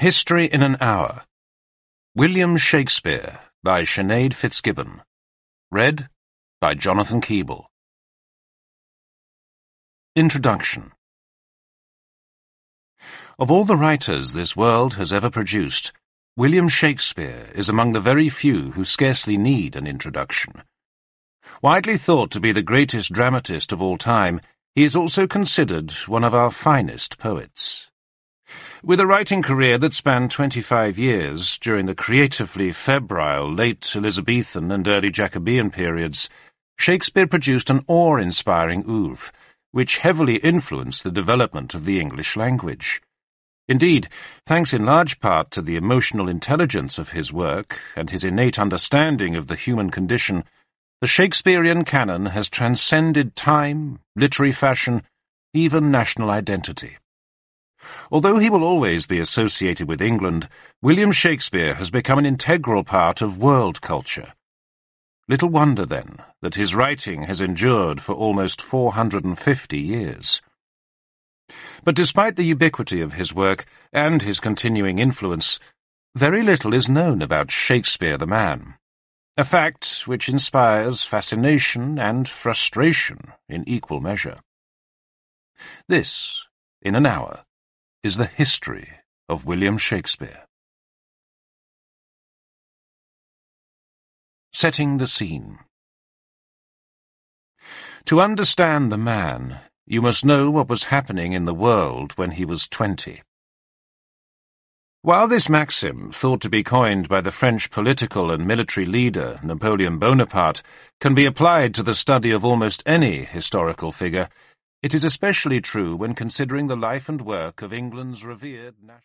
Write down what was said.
History in an Hour. William Shakespeare by Sinead Fitzgibbon. Read by Jonathan Keeble. Introduction. Of all the writers this world has ever produced, William Shakespeare is among the very few who scarcely need an introduction. Widely thought to be the greatest dramatist of all time, he is also considered one of our finest poets. With a writing career that spanned 25 years during the creatively febrile late Elizabethan and early Jacobean periods, Shakespeare produced an awe-inspiring oeuvre, which heavily influenced the development of the English language. Indeed, thanks in large part to the emotional intelligence of his work and his innate understanding of the human condition, the Shakespearean canon has transcended time, literary fashion, even national identity. Although he will always be associated with England, William Shakespeare has become an integral part of world culture. Little wonder, then, that his writing has endured for almost 450 years. But despite the ubiquity of his work and his continuing influence, very little is known about Shakespeare the man, a fact which inspires fascination and frustration in equal measure. This, in an hour, is the history of William Shakespeare. Setting the scene. To understand the man, you must know what was happening in the world when he was 20. While this maxim, thought to be coined by the French political and military leader Napoleon Bonaparte, can be applied to the study of almost any historical figure, it is especially true when considering the life and work of England's revered national